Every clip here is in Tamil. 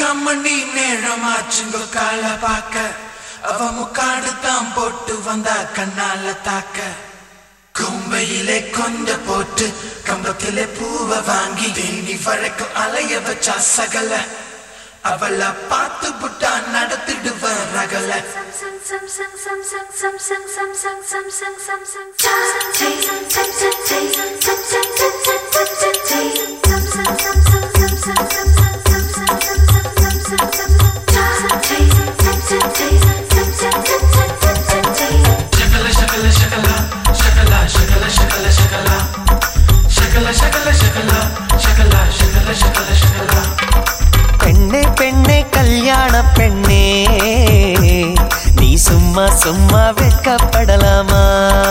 முக்காமணி நேரமாச்சுங்க கால பாக்க அவ முக்காடு தான் போட்டு வந்தா கண்ணால தாக்க கும்பையிலே கொஞ்ச போட்டு கம்பத்திலே பூவை வாங்கி தேனி வழக்கம் அலைய வச்சா சகல அவளை பார்த்து புட்டா நடத்திடுவ ரகல பெண்ணே பெண்ணே கல்யாண பெண்ணே நீ சும்மா சும்மா வெட்கப்படலாமா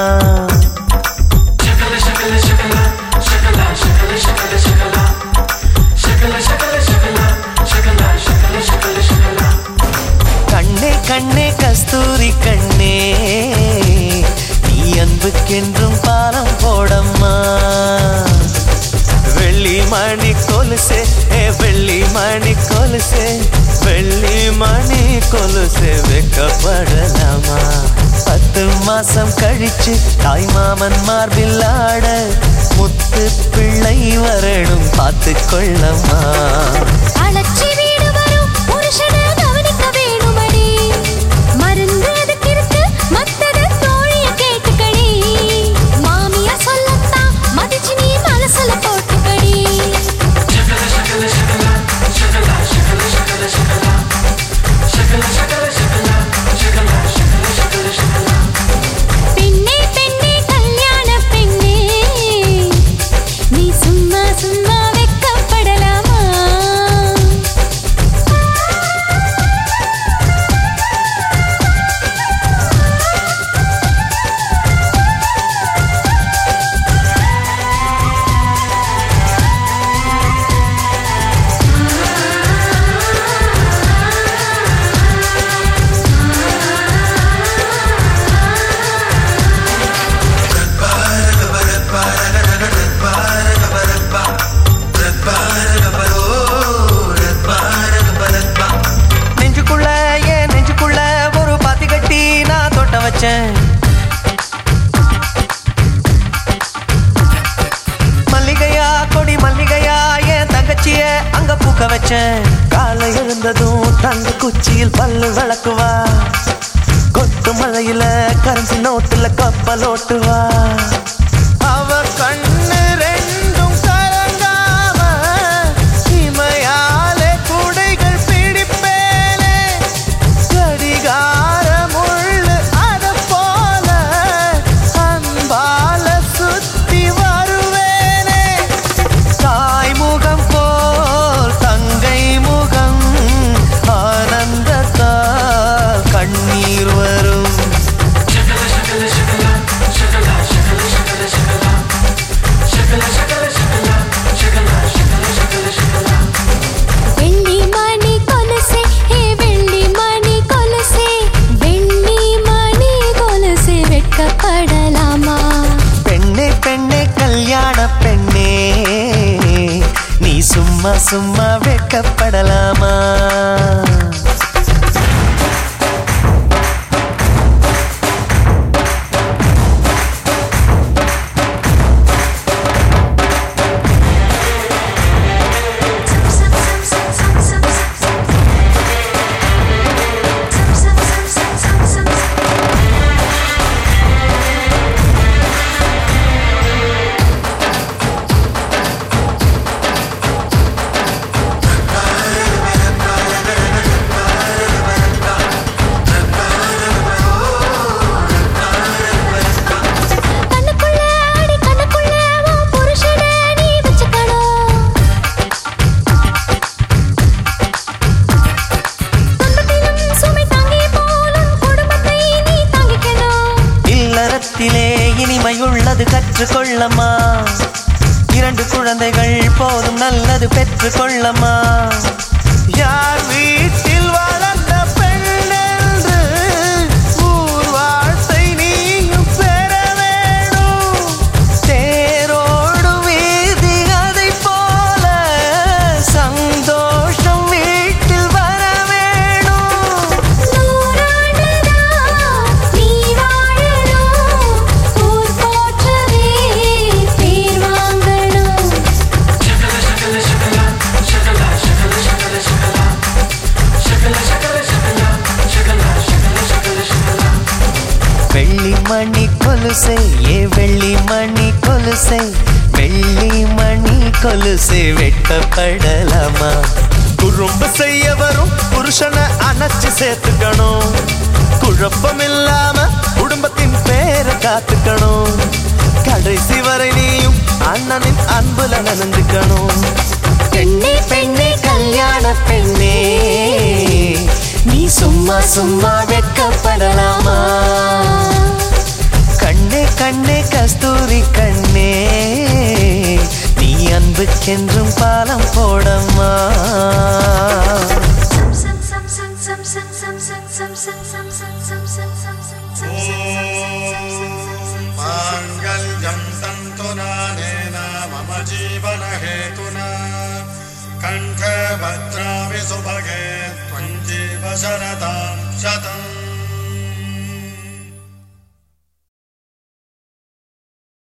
கண்ணே கண்ணே கஸ்தூரி கண்ணே நீ அன்புக்கென்றும் பாலம் போடம்மா வெள்ளி மணி கொலுசே வெள்ளி மணி கொலுசே வெள்ளி மணி கொலுசே வெட்கப்படலாமா 10 மாசம் கழிச்சு தாய் மாமன் மார்பில் ஆட முத்து பிள்ளை வரணும் பார்த்து கொள்ளம்மா அலட்சி வீடு வரும் புருஷனை கவனிக்க வேணுமடி மருந்து எதுக்கு இருக்கு மத்தத தோழிய கேட்டுக்கடி மாமியா சொல்லத்தான் மதிச்சு நீ மனசுல போட்டுக்கடி பெண்ணே பெண்ணே கல்யாண பெண்ணே நீ சும்மா சும்மா வெட்கப்படலாமா மல்லிகையா கொடி மல்லிகையா என் தங்கச்சிய அங்க பூக்க வச்சேன் காலை எழுந்ததும் தங்க குச்சியில் பல்லு விளக்குவா கொத்து மழையில கரன்சி நோட்டுல கப்பல் ஓட்டுவா அவ கண்ணு ரெண்டும் கலங்காம இமையாலே குடைகள் பிடிப்பேனே கடிகார முள்ளு அத போல அன்பால சுத்தி வருவேனே தாய் முகம் போல் தங்கை முகம் ஆனந்தத்தால் கண்ணீர் வரும் வெள்ளி மணி கொலுசே ஹே வெள்ளி மணி கொலுசே வெள்ளி மணி கொலுசே வெட்கப்படலாமா பெண்ணே பெண்ணே கல்யாண பெண்ணே நீ சும்மா சும்மா வெட்கப்படலாமா இனிமையுள்ளது கற்றுக்கொள்ளம்மா 2 குழந்தைகள் போதும் நல்லது பெற்றுக்கொள்ளம்மா யார் வீட்டில் வளர்ந்த பெண்ணென்று ஊர் வாழ்த்தை நீயும் பெற வேணும் தேரோடு வீதி அதை போல சந்தோஷம் வீட்டில் மணி கொலுசே ஏ வெள்ளி மணி கொலுசே வெள்ளி மணி கொலுசே வெட்கப்படலாமா குறும்பு செய்ய வரும் புருஷனை அணைச்சு சேர்த்துக்கணும் குழப்பம் இல்லாம குடும்பத்தின் பேரை காத்துக்கணும் கடைசி வரை நீயும் அண்ணனின் அன்புல நனைஞ்சுக்கணும் பெண்ணே பெண்ணே கல்யாண பெண்ணே நீ சும்மா சும்மா வெட்கப்படலாமா கண்ணே கண்ணே கஸ்தூரி கண்ணே நீ அன்புக்கென்றும் பாலம் போடம்மா मांगल्यं तन्तुनानेन मम जीवन हेतुना कंठे भद्रामि सुभगे त्वं जीव शरदां शतम्